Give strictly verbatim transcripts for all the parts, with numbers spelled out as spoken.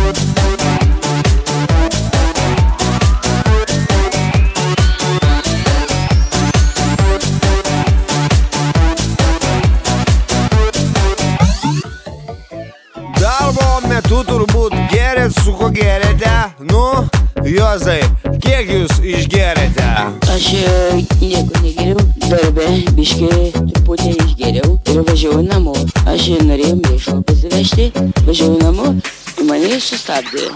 Tu turbūt gėrėt, su ko gėrėte? Nu, Juozai, kiek jūs išgėrėte? Aš nieko negeriau, darbę biškį truputį išgeriau ir važiavau namo. Aš norėjau mėšlo pasivežti, važiavau namo ir mane sustabdė.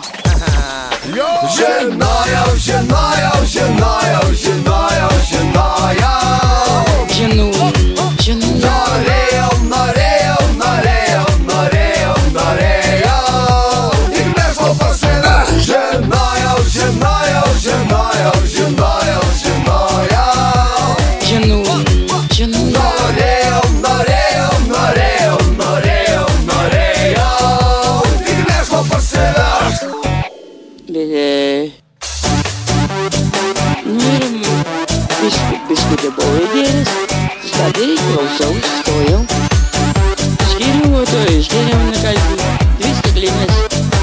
Žinojau, žinojau, žinojau, žinojau, žinojau. Žinau, žinau. Norėjau, norėjau, norėjau, norėjau, norėjau. Žinojau, žinojau, žinojau, žinojau, žinojau. Žinau, žinau. Norėjau, norėjau, norėjau, norėjau, norėjau. Tik mėšlo parsivežt. Bet, nu ir biskut, biskutė buvo įgėręs, stabdė, klausau, stojau. Išgėriau, o to išgėriau na kalbį, dvi stiklinės.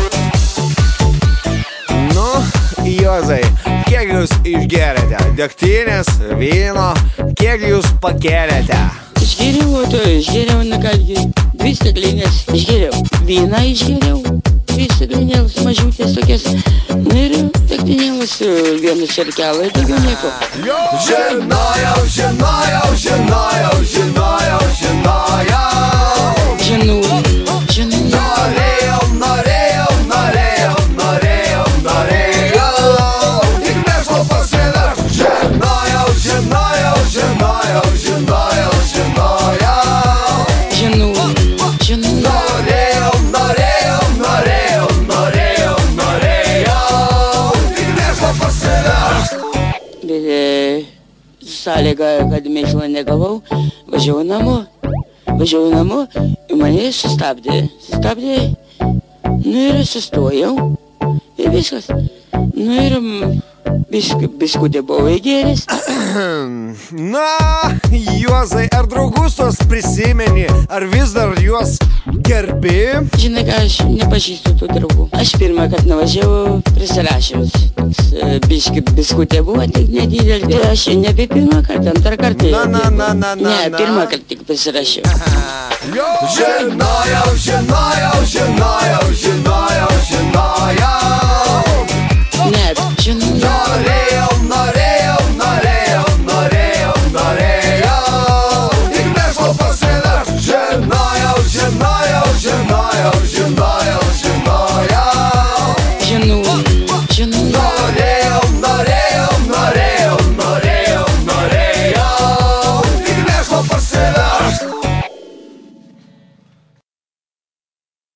Juozai, kiek jūs išgėrėte? Degtinės, vyno, kiek jūs pakėlėte? Išgėriau, o to išgėriau na kalbį, dvi stiklinės. Išgėriau, vyną išgėriau, dvi stiklinės mažutės tokias. Nu ir degtinėlas vieną čerkelą ir daugiau nieko. Žinojau, žinojau, žinojau, žinojau, žinojau. Žinau, žinau. Norėjau, norėjau, norėjau, norėjau, norėjau. Tik mėšlo parsivežt. Žinojau, žinojau, žinojau, žinojau, žinojau. Žinau, žinau. Norėjau, norėjau, norėjau, norėjau, norėjau. Tik mėšlo parsivežt. Bet sąlyga, kad mėšlo negavau, važiavau namo. Važiavau namo ir mane sustabdė. Sustabdė, nu ir sustojau. Ir viskas. Nu ir bisk, biskutė buvo įgėręs. Na, Juozai, ar draugus tos prisimeni, ar vis dar juos gerbi? Žinai ką, aš nepažįstu tų draugų. Aš pirmą kartą nuvažiavau prisirašęs. Biški biskutė buvo tik nedidelė. Ir aš nebe pirmą kartą, antrą kartą. Na, na, na, na, na. Ne, pirmą kartą tik pasirašiau. Žinojau, žinojau, žinojau, žinojau, žinojau.